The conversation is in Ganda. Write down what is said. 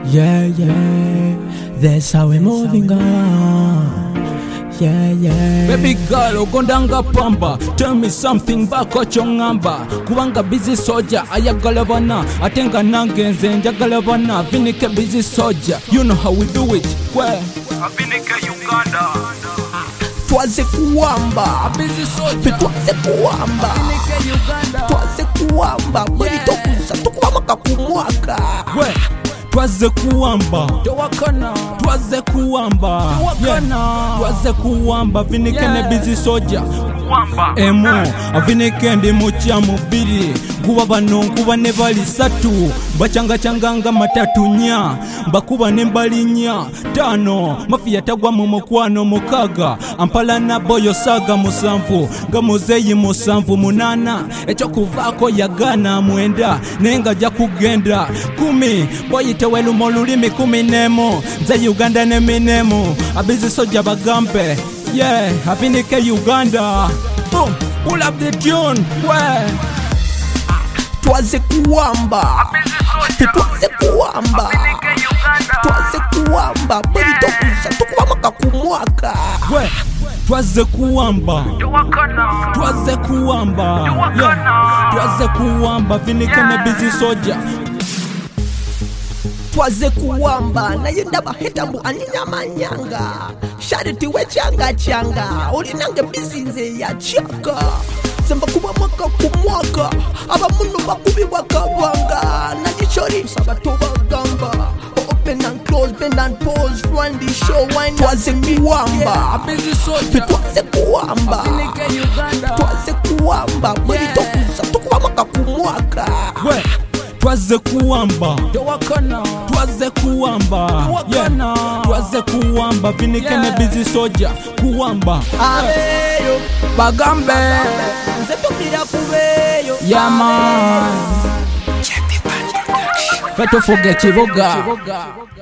Yeah, yeah, that's how we're moving on. Yeah, yeah. Baby girl, ogondanga pamba. Tell me something bako chongamba. Kubanga busy soldier, ayagala bana. Atenga nange nze njagala bana. Vinike busy soldier, you know how we do it. Where? Vinike Uganda. Twaze kuwamba. Busy soldier. Twaze kuwamba. Vinike Uganda. Twaze kuwamba. Bali tokuza tukuwamaka kumwaka. Where? Twaze kuwamba, twaze kuwamba, twaze kuwamba. Vinike ne busy soldier. Emo, avinike ndi mucha mubiri. Kuba bano nkuba ne bali satu. Bachanga changanga matatu nya. Bakuba ne mbali nya. Tano, mafia tagwa mu mukwano mukaga. Ampala na boyo saga musanvu. Nga muzeyi musanvu munana. Echo kuvako yagana mwenda. Nenga ja kugenda. 10, boyi tewelu molulimi 10 nemo. Nze Uganda ne minemo. Busy soldier bagambe. Yeah, Vinike Uganda. Boom, pull up the tune. Where? Twaze kuwamba. Twaze kuwamba. Twaze kuwamba. Bali tokuza tukuwamaka kumwaka. Where? Twaze kuwamba. Twaze kuwamba. Yeah, twaze kuwamba. Vinike ne busy soldier. Twaze kuwamba naye ndabaheta mbu aninyamanyanga. Shariti we changa olinange bizinze ya chaka. Semba kuba mwaka kumwaka. Aba munu bakubi wakabanga. Najichori sabatoba gamba. Open and close, bend and pause. Run the show, wine. Twaze kuwamba. Twaze kuwamba. Twaze kuwamba. Bali tokuza tukuwamaka kumwaka. Twaze kuwamba, twaze kuwamba, yeah, twaze kuwamba. Vinike ne busy soldier, kuwamba. Abeyo, Bagambe, nze tupira kubeyo. yeah man. Feto forget Chivoga.